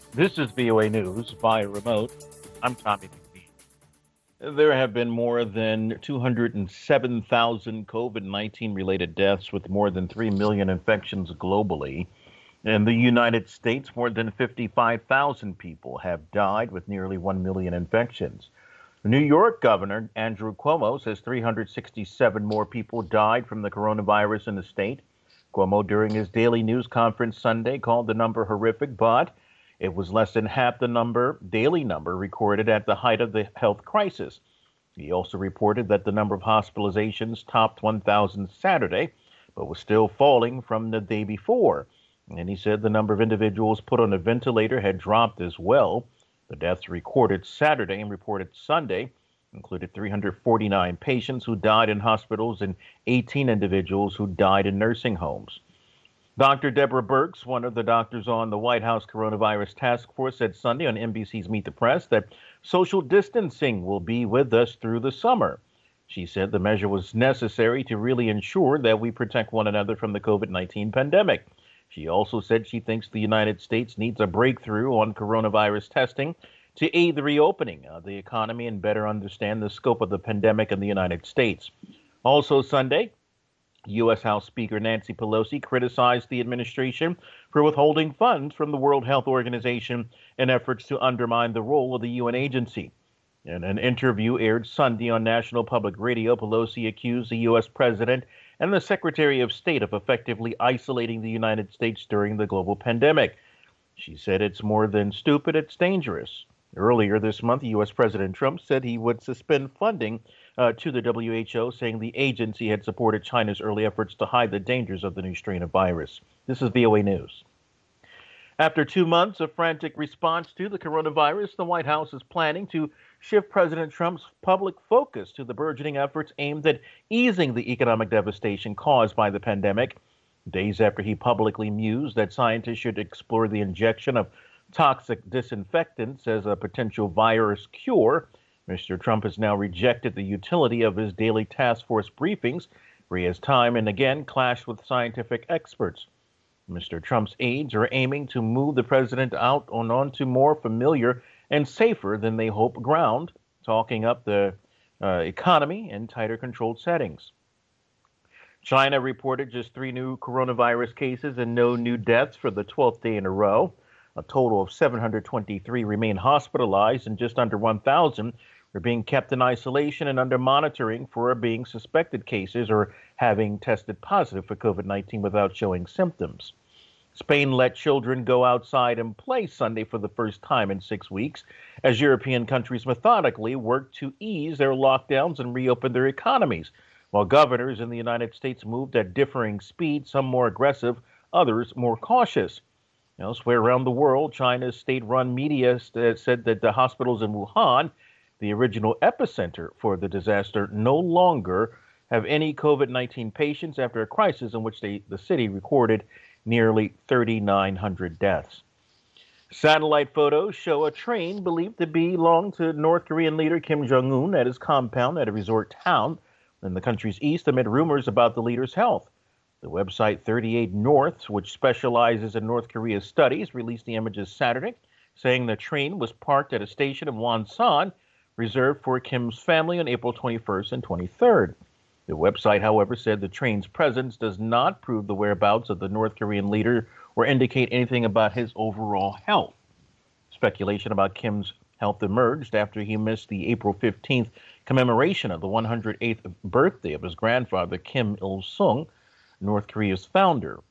This is VOA News via remote. I'm Tommy McNeil. There have been more than 207,000 COVID 19 related deaths, with more than 3 million infections globally. In the United States, more than 55,000 people have died, with nearly 1 million infections. New York Governor Andrew Cuomo says 367 more people died from the coronavirus in the state. Cuomo, during his daily news conference Sunday, called the number horrific, but it was less than half the daily number recorded at the height of the health crisis. He also reported that the number of hospitalizations topped 1,000 Saturday, but was still falling from the day before. And he said the number of individuals put on a ventilator had dropped as well. The deaths recorded Saturday and reported Sunday included 349 patients who died in hospitals and 18 individuals who died in nursing homes. Dr. Deborah Birx, one of the doctors on the White House coronavirus task force, said Sunday on NBC's Meet the Press that social distancing will be with us through the summer. She said the measure was necessary to really ensure that we protect one another from the COVID-19 pandemic. She also said she thinks the United States needs a breakthrough on coronavirus testing to aid the reopening of the economy and better understand the scope of the pandemic in the United States. Also Sunday, U.S. House Speaker Nancy Pelosi criticized the administration for withholding funds from the World Health Organization in efforts to undermine the role of the UN agency. In an interview aired Sunday on National Public Radio, Pelosi accused the U.S. President and the Secretary of State of effectively isolating the United States during the global pandemic. She said it's more than stupid, it's dangerous. Earlier this month, U.S. President Trump said he would suspend funding to the WHO, saying the agency had supported China's early efforts to hide the dangers of the new strain of virus. This is VOA News. After 2 months of frantic response to the coronavirus, the White House is planning to shift President Trump's public focus to the burgeoning efforts aimed at easing the economic devastation caused by the pandemic. Days after he publicly mused that scientists should explore the injection of toxic disinfectants as a potential virus cure, Mr. Trump has now rejected the utility of his daily task force briefings, where he has time and again clashed with scientific experts. Mr. Trump's aides are aiming to move the president out onto more familiar and safer than they hope ground, talking up the economy in tighter controlled settings. China reported just 3 new coronavirus cases and no new deaths for the 12th day in a row. A total of 723 remain hospitalized, and just under 1,000 are being kept in isolation and under monitoring for being suspected cases or having tested positive for COVID-19 without showing symptoms. Spain let children go outside and play Sunday for the first time in 6 weeks as European countries methodically work to ease their lockdowns and reopen their economies, while governors in the United States moved at differing speeds, some more aggressive, others more cautious. Elsewhere around the world, China's state-run media said that the hospitals in Wuhan, the original epicenter for the disaster, no longer have any COVID-19 patients after a crisis in which the city recorded nearly 3,900 deaths. Satellite photos show a train believed to belong to North Korean leader Kim Jong-un at his compound at a resort town in the country's east amid rumors about the leader's health. The website 38 North, which specializes in North Korea studies, released the images Saturday, saying the train was parked at a station in Wonsan, reserved for Kim's family on April 21st and 23rd. The website, however, said the train's presence does not prove the whereabouts of the North Korean leader or indicate anything about his overall health. Speculation about Kim's health emerged after he missed the April 15th commemoration of the 108th birthday of his grandfather, Kim Il-sung, North Korea's founder.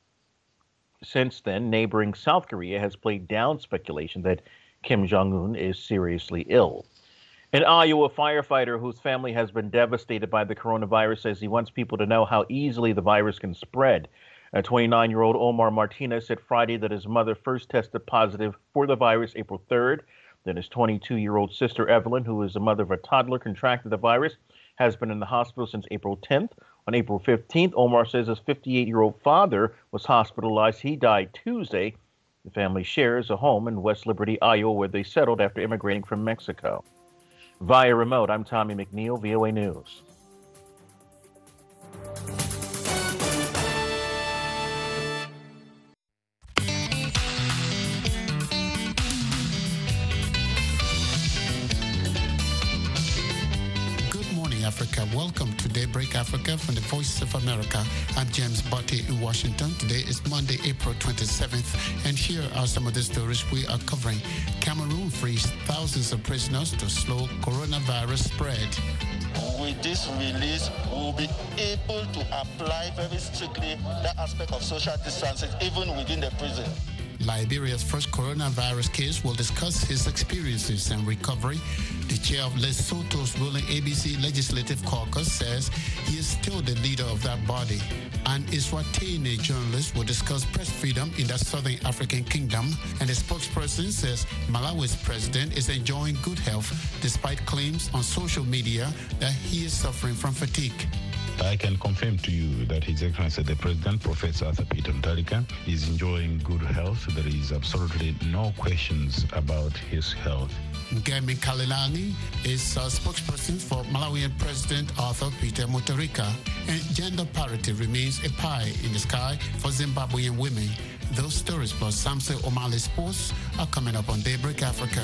Since then, neighboring South Korea has played down speculation that Kim Jong-un is seriously ill. An Iowa firefighter whose family has been devastated by the coronavirus says he wants people to know how easily the virus can spread. A 29-year-old Omar Martinez said Friday that his mother first tested positive for the virus April 3rd. Then his 22-year-old sister Evelyn, who is the mother of a toddler, contracted the virus, has been in the hospital since April 10th. On April 15th, Omar says his 58-year-old father was hospitalized. He died Tuesday. The family shares a home in West Liberty, Iowa, where they settled after immigrating from Mexico. Via remote, I'm Tommy McNeil, VOA News. Daybreak Africa from the Voice of America. I'm James Botti in Washington. Today is Monday, April 27th, and here are some of the stories we are covering. Cameroon frees thousands of prisoners to slow coronavirus spread. With this release, we'll be able to apply very strictly that aspect of social distancing, even within the prison. Liberia's first coronavirus case will discuss his experiences and recovery. The chair of Lesotho's ruling ABC Legislative Caucus says he is still the leader of that body. An Eswatini journalist will discuss press freedom in that southern African kingdom. And the spokesperson says Malawi's president is enjoying good health despite claims on social media that he is suffering from fatigue. I can confirm to you that His Excellency the President, Professor Arthur Peter Mutharika, is enjoying good health. There is absolutely no questions about his health. Ngemi Kalilani is a spokesperson for Malawian President Arthur Peter Mutharika. And gender parity remains a pie in the sky for Zimbabwean women. Those stories plus Samson Omali Sports are coming up on Daybreak Africa.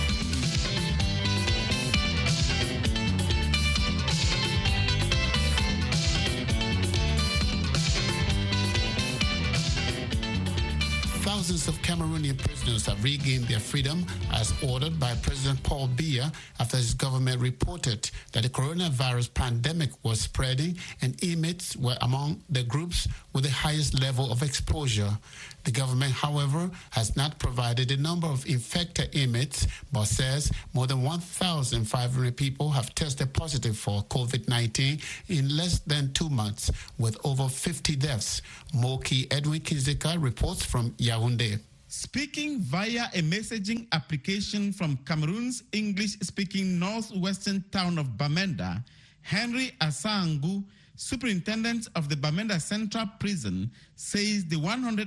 Thousands of Cameroonian prisoners have regained their freedom as ordered by President Paul Biya after his government reported that the coronavirus pandemic was spreading and inmates were among the groups with the highest level of exposure. The government, however, has not provided the number of infected inmates, but says more than 1,500 people have tested positive for COVID-19 in less than 2 months, with over 50 deaths. Moki Edwin Kinzeka reports from Yaoundé. Speaking via a messaging application from Cameroon's English-speaking northwestern town of Bamenda, Henry Asangu, Superintendent of the Bamenda Central Prison, says the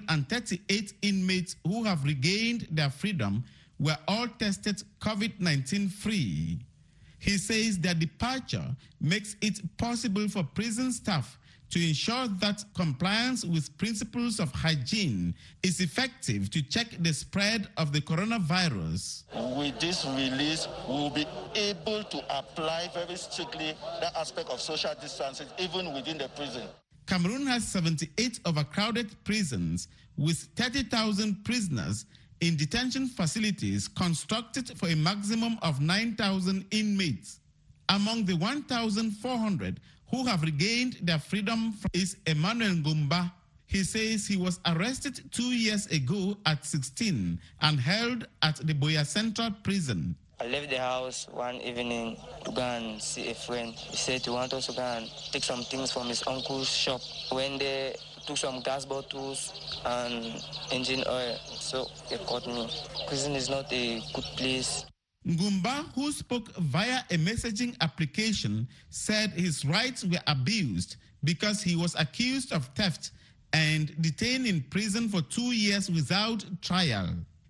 138 inmates who have regained their freedom were all tested COVID-19 free. He says their departure makes it possible for prison staff to ensure that compliance with principles of hygiene is effective to check the spread of the coronavirus. With this release, we'll be able to apply very strictly that aspect of social distancing, even within the prison. Cameroon has 78 overcrowded prisons with 30,000 prisoners in detention facilities constructed for a maximum of 9,000 inmates. Among the 1,400 who have regained their freedom is Emmanuel Ngumba. He says he was arrested 2 years ago at 16 and held at the Boya Central Prison. I left the house one evening to go and see a friend. He said he wanted us to go and take some things from his uncle's shop. When they took some gas bottles and engine oil, so they caught me. Prison is not a good place. Ngumba, who spoke via a messaging application, said his rights were abused because he was accused of theft and detained in prison for 2 years without trial.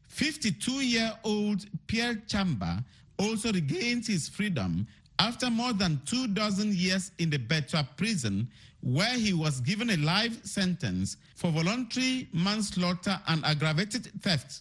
52-year-old Pierre Chamba also regained his freedom after more than 24 years in the Betwa prison, where he was given a life sentence for voluntary manslaughter and aggravated theft.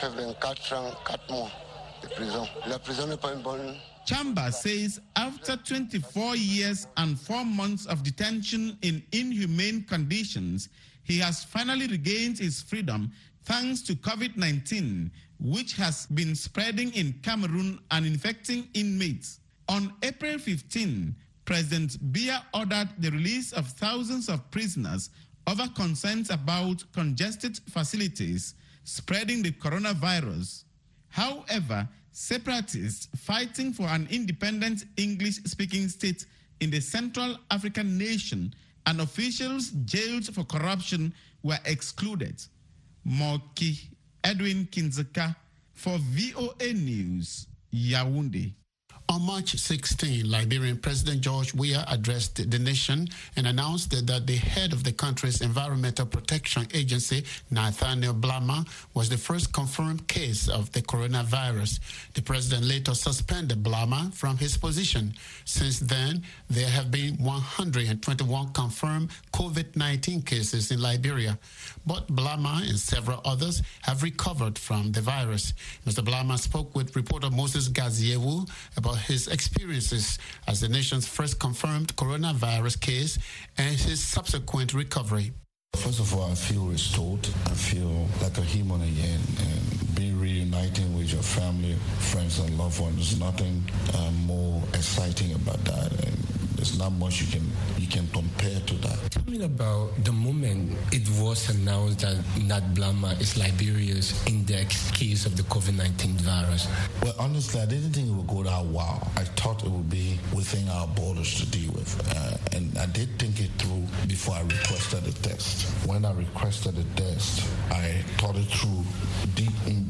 Chamba says after 24 years and 4 months of detention in inhumane conditions, he has finally regained his freedom thanks to COVID-19, which has been spreading in Cameroon and infecting inmates. On April 15, President Biya ordered the release of thousands of prisoners over concerns about congested facilities spreading the coronavirus. However, separatists fighting for an independent English-speaking state in the Central African nation and officials jailed for corruption were excluded. Moki Edwin Kinzeka for VOA News, Yaoundé. On March 16, Liberian President George Weah addressed the nation and announced that the head of the country's Environmental Protection Agency, Nathaniel Blama, was the first confirmed case of the coronavirus. The president later suspended Blama from his position. Since then, there have been 121 confirmed COVID-19 cases in Liberia. But Blama and several others have recovered from the virus. Mr. Blama spoke with reporter Moses Gaziewu about about his experiences as the nation's first confirmed coronavirus case and his subsequent recovery. First of all, I feel restored. I feel like a human again, and being reuniting with your family, friends, and loved ones is nothing more exciting about that. And there's not much you can compare to that. Tell me about the moment it was announced that Nat Blama is Liberia's index case of the COVID-19 virus. Well, honestly, I didn't think it would go that well. I thought it would be within our borders to deal with, and I did think it through before I requested the test. When I requested the test, I thought it through deep,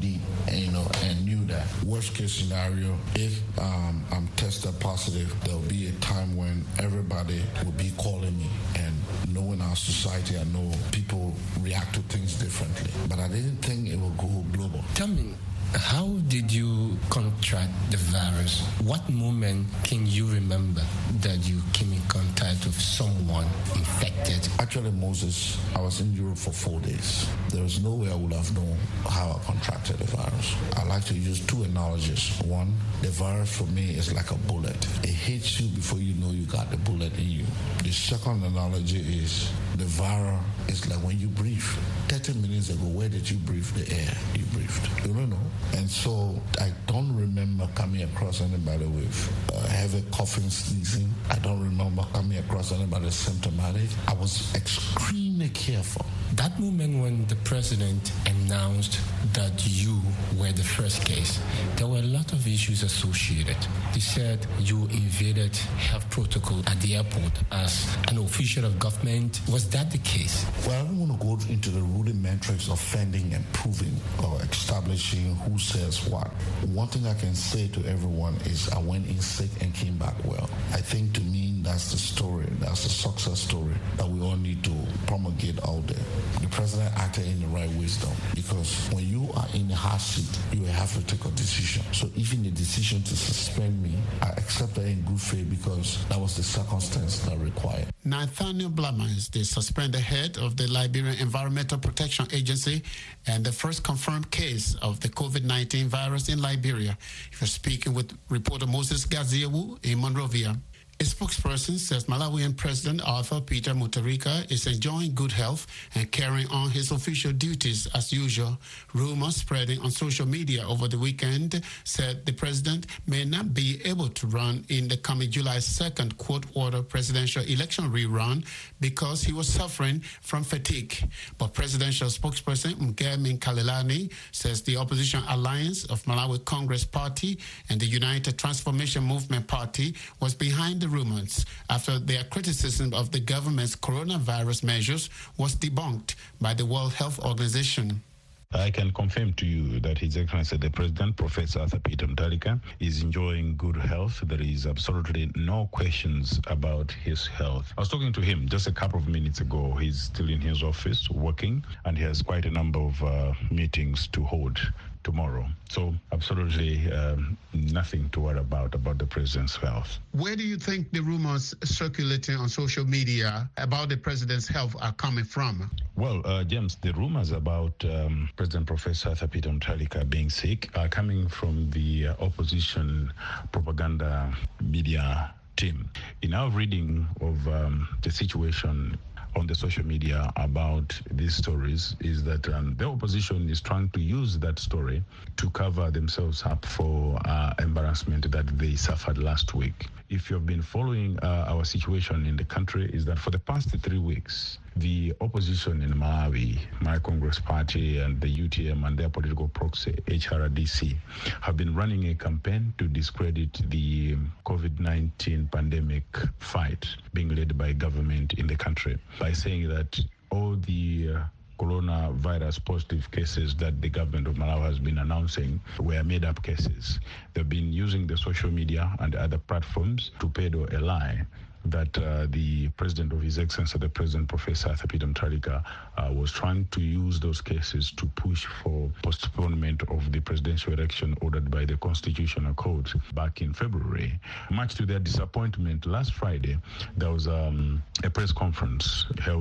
and knew that worst case scenario, if I'm tested positive, there'll be a time when everybody will be calling me, and knowing our society, I know people react to things differently. But I didn't think it would go global. Tell me, how did you contract the virus? What moment can you remember that you came in contact with someone infected? Actually, Moses, I was in Europe for 4 days. There was no way I would have known how I contracted the virus. I like to use two analogies. One, the virus for me is like a bullet. It hits you before you know you got the bullet in you. The second analogy is the virus is like when you breathe. 30 minutes ago, where did you breathe the air you breathed? You don't know. And so I don't remember coming across anybody with heavy coughing, sneezing. I don't remember coming across anybody symptomatic. I was extremely careful. That moment when the president announced that you were the first case, there were a lot of issues associated. He said you invaded health protocol at the airport as an official of government. Was that the case? Well, I don't want to go into the rudimentary of finding and proving or establishing who says what. One thing I can say to everyone is I went in sick and came back well. I think to me that's the story, that's the success story that we all need to promulgate out there. The president acted in the right wisdom, because when you are in the hot seat, you have to take a decision. So even the decision to suspend me, I accepted in good faith because that was the circumstance that required. Nathaniel Blama is the suspended head of the Liberian Environmental Protection Agency and the first confirmed case of the COVID-19 virus in Liberia. He was speaking with reporter Moses Gaziewu in Monrovia. A spokesperson says Malawian President Arthur Peter Mutharika is enjoying good health and carrying on his official duties as usual. Rumors spreading on social media over the weekend said the president may not be able to run in the coming July 2nd court-order presidential election rerun because he was suffering from fatigue. But presidential spokesperson Mgemi Kalelani says the opposition alliance of Malawi Congress Party and the United Transformation Movement Party was behind the rumors after their criticism of the government's coronavirus measures was debunked by the World Health Organization. I can confirm to you that His Excellency the President, Professor Arthur Peter Mutharika, is enjoying good health. There is absolutely no questions about his health. I was talking to him just a couple of minutes ago. He's still in his office working, and he has quite a number of meetings to hold tomorrow. So absolutely nothing to worry about the president's health. Where do you think the rumors circulating on social media about the president's health are coming from? Well, James, the rumors about President Professor Arthur Peter Mutharika being sick are coming from the opposition propaganda media team. In our reading of the situation on the social media about these stories is that the opposition is trying to use that story to cover themselves up for embarrassment that they suffered last week. If you've been following our situation in the country, is that for the past 3 weeks, the opposition in Malawi, my Congress Party and the UTM and their political proxy, HRDC, have been running a campaign to discredit the COVID-19 pandemic fight being led by government in the country by saying that all the coronavirus positive cases that the government of Malawi has been announcing were made-up cases. They've been using the social media and other platforms to peddle a lie that the president of His Excellency, the President Professor Arthur Peter Mutharika, was trying to use those cases to push for postponement of the presidential election ordered by the Constitutional Court back in February. Much to their disappointment, last Friday, there was a press conference held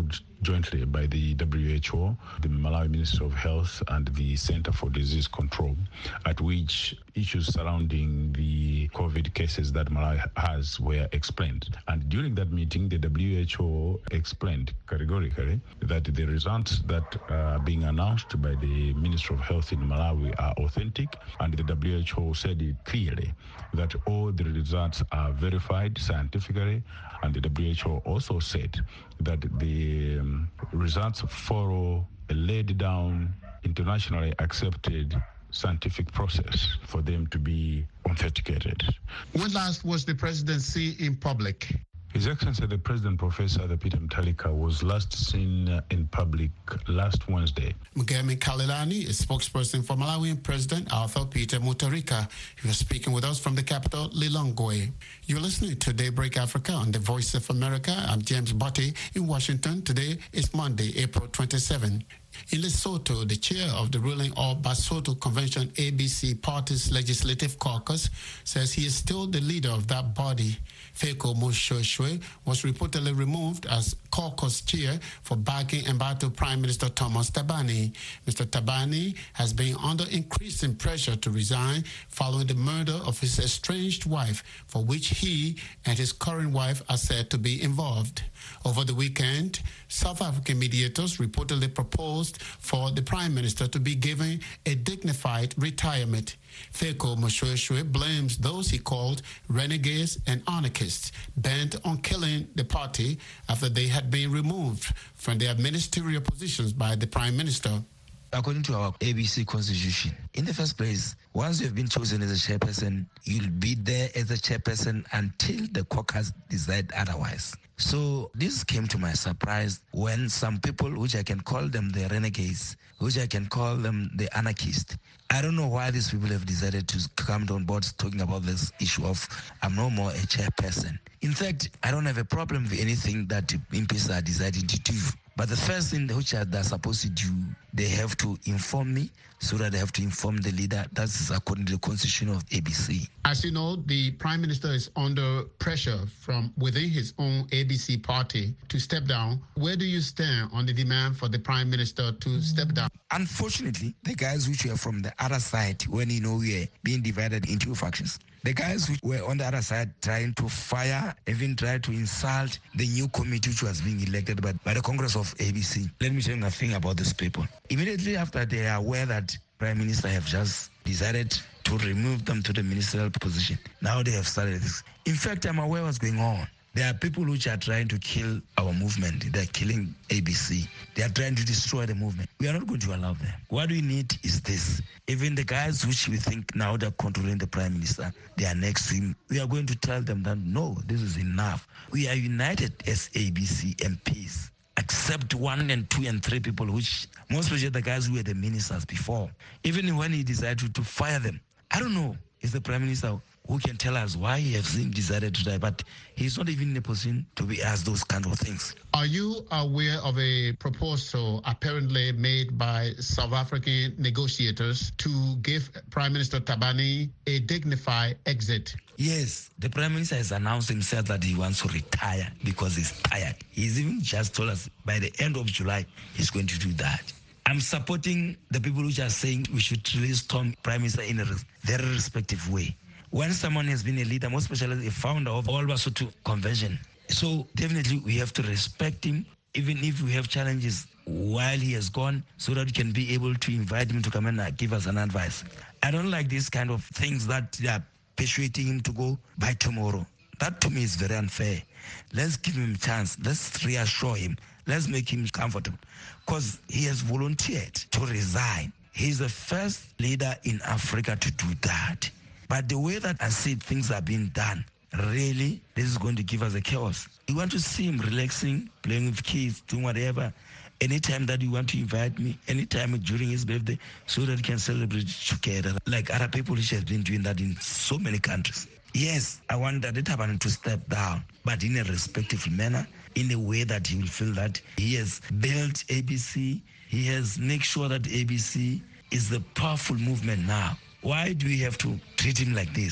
jointly by the WHO, the Malawi Ministry of Health, and the Center for Disease Control, at which issues surrounding the COVID cases that Malawi has were explained. And during that meeting, the WHO explained categorically that the results that are being announced by the Ministry of Health in Malawi are authentic, and the WHO said it clearly that all the results are verified scientifically, and the WHO also said that the results follow a laid down, internationally accepted scientific process for them to be authenticated. When last was the presidency in public? His Excellency the President, Professor Peter Mutharika, was last seen in public last Wednesday. Mugemi Khalilani is spokesperson for Malawian President Arthur Peter Mutharika. He was speaking with us from the capital, Lilongwe. You're listening to Daybreak Africa on the Voice of America. I'm James Botti in Washington. Today is Monday, April 27. In Lesotho, the chair of the ruling All Basotho Convention ABC Party's Legislative Caucus says he is still the leader of that body. Feko Moshoshwe was reportedly removed as caucus chair for backing Embattled Prime Minister Thomas Thabane. Mr. Thabane has been under increasing pressure to resign following the murder of his estranged wife, for which he and his current wife are said to be involved. Over the weekend, South African mediators reportedly proposed for the Prime Minister to be given a dignified retirement. Feko Moshoshwe blames those he called renegades and anarchists bent on killing the party after they had been removed from their ministerial positions by the Prime Minister. According to our ABC constitution, in the first place, once you have been chosen as a chairperson, you'll be there as a chairperson until the caucus decide otherwise. So this came to my surprise when some people, which I can call them the renegades, which I can call them the anarchists, I don't know why these people have decided to come on board talking about this issue of I'm no more a chairperson. In fact, I don't have a problem with anything that MPs are deciding to do. But the first thing which they're supposed to do, they have to inform me so that they have to inform the leader. That's according to the constitution of ABC. As you know, the Prime Minister is under pressure from within his own ABC party to step down. Where do you stand on the demand for the Prime Minister to step down? Unfortunately, the guys which were from the other side, when we are being divided into factions, the guys who were on the other side trying to fire, even try to insult the new committee which was being elected by the Congress of ABC. Let me tell you a thing about these people. Immediately after they are aware that Prime Minister have just decided to remove them to the ministerial position, now they have started this. In fact, I'm aware what's going on. There are people which are trying to kill our movement. They're killing ABC. They are trying to destroy the movement. We are not going to allow them. What we need is this. Even the guys which we think now they're controlling the Prime Minister, they are next to him. We are going to tell them that, no, this is enough. We are united as ABC MPs, except 1 and 2 and 3 people, which most especially the guys who were the ministers before. Even when he decided to fire them, I don't know, is the Prime Minister who can tell us why he has decided to die, but he's not even in a position to be asked those kind of things. Are you aware of a proposal apparently made by South African negotiators to give Prime Minister Thabane a dignified exit? Yes, the Prime Minister has announced himself that he wants to retire because he's tired. He's even just told us by the end of July, he's going to do that. I'm supporting the people who are saying we should release Prime Minister in a very respective way. When someone has been a leader, most especially a founder of All Basotho Convention, so definitely we have to respect him, even if we have challenges while he has gone, so that we can be able to invite him to come and give us an advice. I don't like these kind of things that they are persuading him to go by tomorrow. That to me is very unfair. Let's give him a chance. Let's reassure him. Let's make him comfortable, because he has volunteered to resign. He's the first leader in Africa to do that. But the way that I see things are being done, really, this is going to give us a chaos. We want to see him relaxing, playing with kids, doing whatever. Anytime that you want to invite me, anytime during his birthday, so that we can celebrate together, like other people which have been doing that in so many countries. Yes, I want the Thabane to step down, but in a respectful manner, in a way that he will feel that he has built ABC, he has made sure that ABC is the powerful movement now. Why do we have to treat him like this?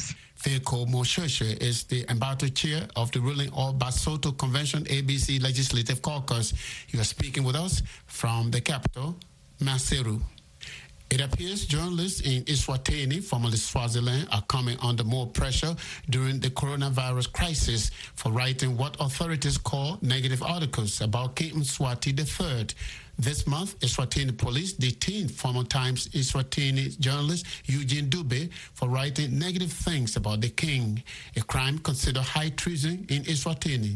Veiko Mosheshe is the embattled chair of the ruling All Basotho Convention ABC Legislative Caucus. He was speaking with us from the capital, Maseru. It appears journalists in Eswatini, formerly Swaziland, are coming under more pressure during the coronavirus crisis for writing what authorities call negative articles about King Mswati III. This month, Eswatini police detained former Times Eswatini journalist Eugene Dube for writing negative things about the king, a crime considered high treason in Eswatini.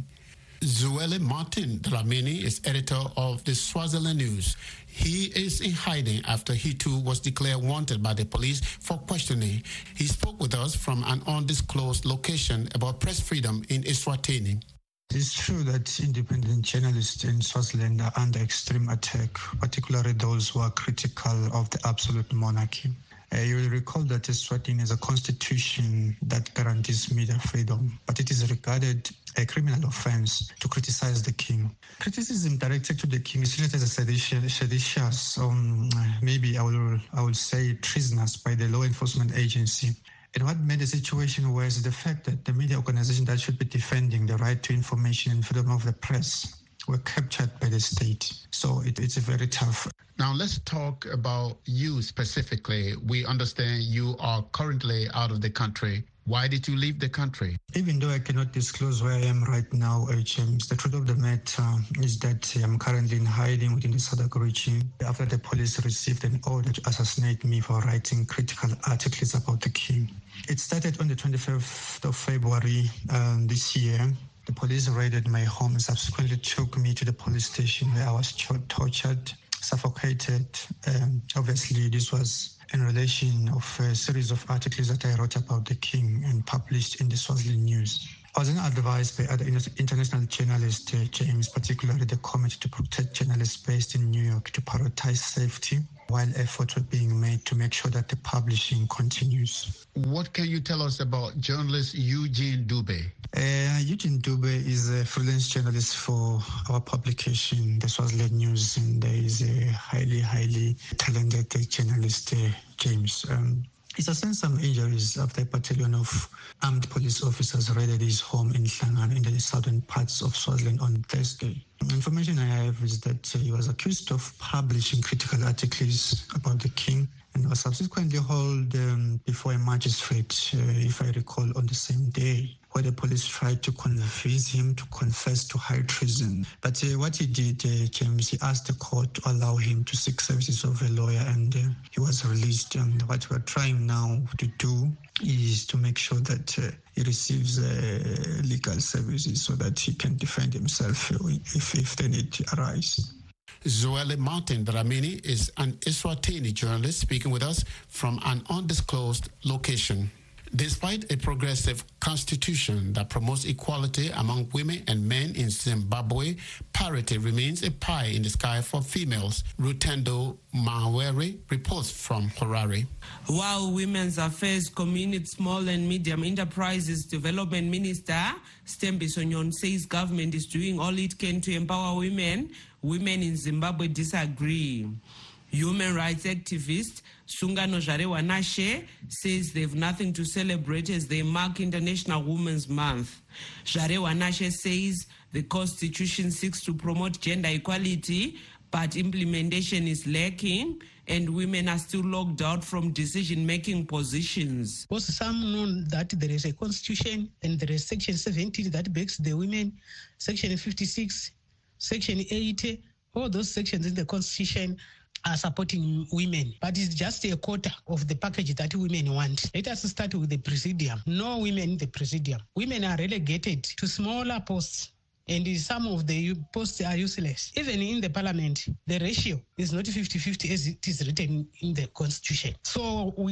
Zweli Martin Dlamini is editor of the Swaziland News. He is in hiding after he too was declared wanted by the police for questioning. He spoke with us from an undisclosed location about press freedom in Eswatini. It's true that independent journalists in Swaziland are under extreme attack, particularly those who are critical of the absolute monarchy. You will recall that Eswatini has a constitution that guarantees media freedom, but it is regarded a criminal offense to criticize the king. Criticism directed to the king is treated as a seditious, maybe I will say treasonous by the law enforcement agency. And what made the situation worse is the fact that the media organization that should be defending the right to information and freedom of the press were captured by the state. So it's very tough. Now let's talk about you specifically. We understand you are currently out of the country. Why did you leave the country? Even though I cannot disclose where I am right now, James, the truth of the matter is that I'm currently in hiding within the SADC region after the police received an order to assassinate me for writing critical articles about the king. It started on the 25th of February this year. The police raided my home and subsequently took me to the police station where I was tortured, suffocated. Obviously, this was in relation of a series of articles that I wrote about the king and published in the Swaziland News. I was then advised by other international journalists, James, particularly the Committee to Protect Journalists based in New York, to prioritize safety while efforts were being made to make sure that the publishing continues. What can you tell us about journalist Eugene Dube? Eugene Dube is a freelance journalist for our publication, the Swaziland News, and he is a highly talented journalist, James. He sustained some injuries after a battalion of armed police officers raided his home in Hlangana in the southern parts of Swaziland on Thursday. Information I have is that he was accused of publishing critical articles about the king and was subsequently hauled before a magistrate, if I recall, on the same day, where the police tried to convince him to confess to high treason. But what he did, James, he asked the court to allow him to seek services of a lawyer, and he was released. And what we're trying now to do is to make sure that he receives legal services so that he can defend himself if the need arises. Zweli Martin Dlamini is an Eswatini journalist speaking with us from an undisclosed location. Despite a progressive constitution that promotes equality among women and men in Zimbabwe, parity remains a pie in the sky for females. Rutendo Mawere reports from Harare. While Women's Affairs Community Small and Medium Enterprises Development Minister Stembiso Nyon says government is doing all it can to empower women in Zimbabwe disagree. Human rights activist Sungano Zvarewanashe says they have nothing to celebrate as they mark International Women's Month. Zvarewanashe says the Constitution seeks to promote gender equality, but implementation is lacking and women are still locked out from decision-making positions. Also, some know that there is a Constitution and there is Section 70 that backs the women, Section 56, Section 80, all those sections in the Constitution are supporting women, but it's just a quarter of the package that women want. Let us start with the presidium. No women in the presidium. Women are relegated to smaller posts, and some of the posts are useless. Even in the parliament, the ratio is not 50-50 as it is written in the Constitution. So we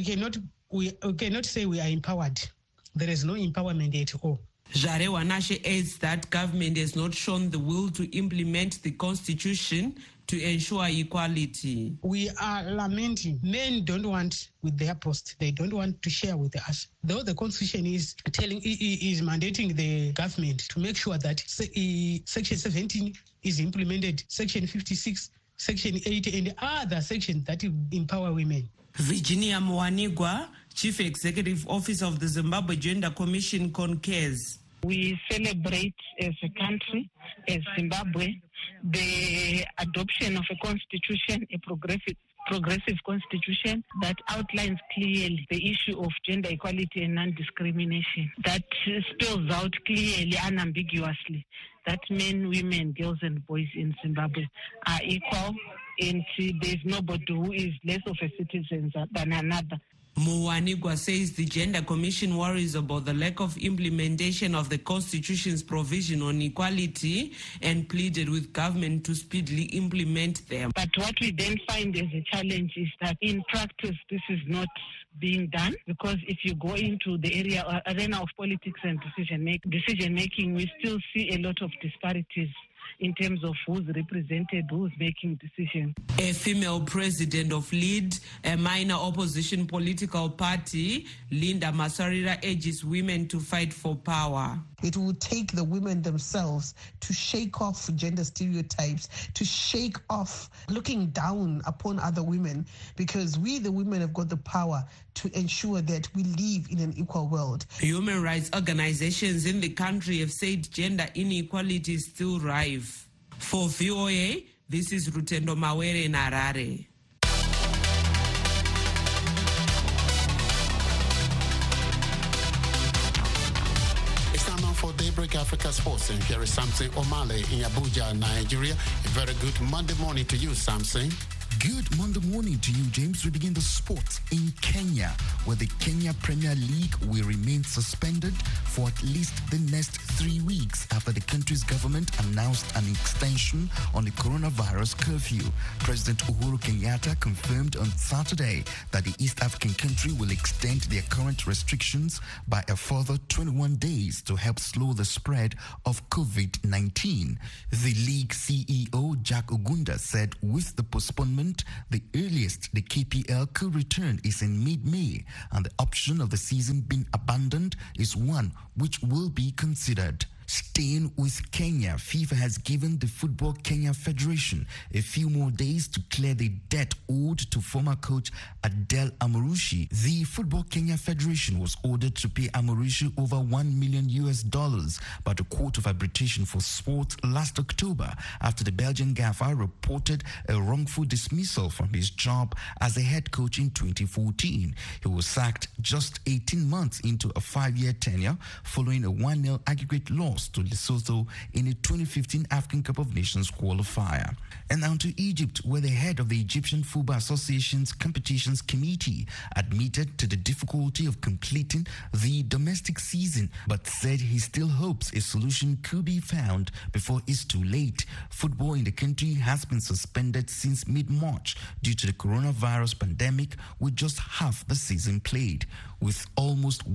cannot say we are empowered. There is no empowerment at all. Zvarewanashe adds that government has not shown the will to implement the Constitution to ensure equality. We are lamenting. Men don't want with their post. They don't want to share with us. Though the Constitution is mandating the government to make sure that Section 17 is implemented, Section 56 Section 80 and other sections that empower women. Virginia Mwanigwa, Chief Executive Officer of the Zimbabwe Gender Commission, concurs. We celebrate as a country, as Zimbabwe, the adoption of a constitution, a progressive constitution that outlines clearly the issue of gender equality and non-discrimination, that spells out clearly, unambiguously, that men, women, girls and boys in Zimbabwe are equal, and there's nobody who is less of a citizen than another. Mwanigwa says the Gender Commission worries about the lack of implementation of the Constitution's provision on equality and pleaded with government to speedily implement them. But what we then find as a challenge is that in practice this is not being done, because if you go into the arena of politics and decision making, we still see a lot of disparities in terms of who's represented, who's making decisions. A female president of LEAD, a minor opposition political party, Linda Masarira, urges women to fight for power. It will take the women themselves to shake off gender stereotypes, to shake off looking down upon other women, because we, the women, have got the power to ensure that we live in an equal world. Human rights organizations in the country have said gender inequality is still rife. For VOA, this is Rutendo Mawere in Harare. For Daybreak Africa Sports, and here is Samson Omale in Abuja, Nigeria. A very good Monday morning to you, Samson. Good Monday morning to you, James. We begin the sport in Kenya, where the Kenya Premier League will remain suspended for at least the next 3 weeks after the country's government announced an extension on the coronavirus curfew. President Uhuru Kenyatta confirmed on Saturday that the East African country will extend their current restrictions by a further 21 days to help slow the spread of COVID-19. The league CEO, Jack Ogunda, said with the postponement, the earliest the KPL could return is in mid-May, and the option of the season being abandoned is one which will be considered. Staying with Kenya, FIFA has given the Football Kenya Federation a few more days to clear the debt owed to former coach Adel Amorushi. The Football Kenya Federation was ordered to pay Amorushi over $1 million by the Court of Arbitration for Sport last October after the Belgian gaffer reported a wrongful dismissal from his job as a head coach in 2014. He was sacked just 18 months into a 5-year tenure following a 1-0 aggregate loss to Lesotho in a 2015 African Cup of Nations qualifier. And now to Egypt, where the head of the Egyptian Football Association's Competitions Committee admitted to the difficulty of completing the domestic season, but said he still hopes a solution could be found before it's too late. Football in the country has been suspended since mid-March due to the coronavirus pandemic, with just half the season played. With almost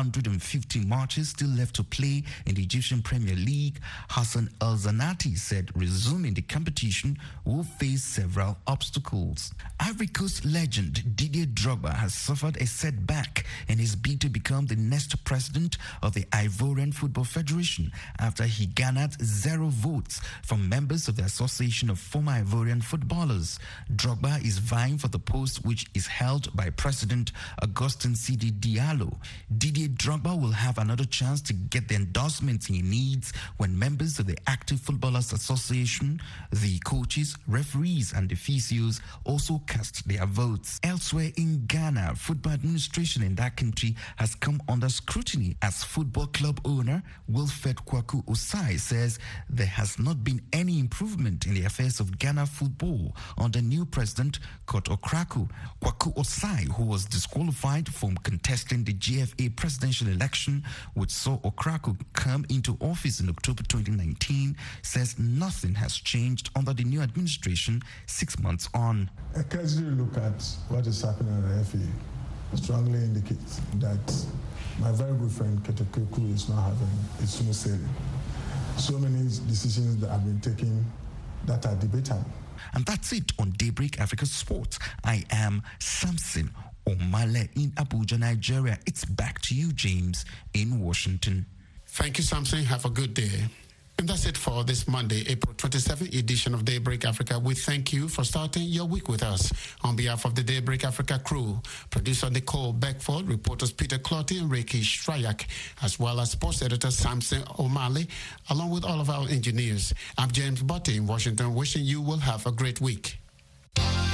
150 matches still left to play in the Egyptian Premier League, Hassan El-Zanati said resuming the competition will face several obstacles. Ivory Coast legend Didier Drogba has suffered a setback in his bid to become the next president of the Ivorian Football Federation after he garnered 0 votes from members of the Association of Former Ivorian Footballers. Drogba is vying for the post, which is held by President Augustin Sidi Diallo. Didier Drogba will have another chance to get the endorsements he needs when members of the Active Footballers Association, the coaches, referees and the physios also cast their votes. Elsewhere in Ghana, football administration in that country has come under scrutiny as football club owner Wilfred Kwaku Osai says there has not been any improvement in the affairs of Ghana football under new president Kurt Okraku. Kwaku Osai, who was disqualified from contesting the GFA presidential election which saw Okraku come into office in October 2019, says nothing has changed under the new administration 6 months on. A casual look at what is happening at the FA strongly indicates that my very good friend Ketekeku is not having a smooth sailing. So many decisions that have been taken that are debatable. And that's it on Daybreak Africa Sports. I am Samson Omale in Abuja, Nigeria. It's back to you, James, in Washington. Thank you, Samson. Have a good day. And that's it for this Monday, April 27th edition of Daybreak Africa. We thank you for starting your week with us. On behalf of the Daybreak Africa crew, producer Nicole Beckford, reporters Peter Clotty and Reiki Shrayak, as well as sports editor Samson O'Malley, along with all of our engineers. I'm James Butty in Washington, wishing you will have a great week.